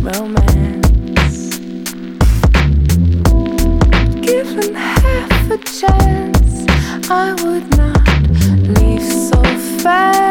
romance. Given half a chance, I would not leave so fast.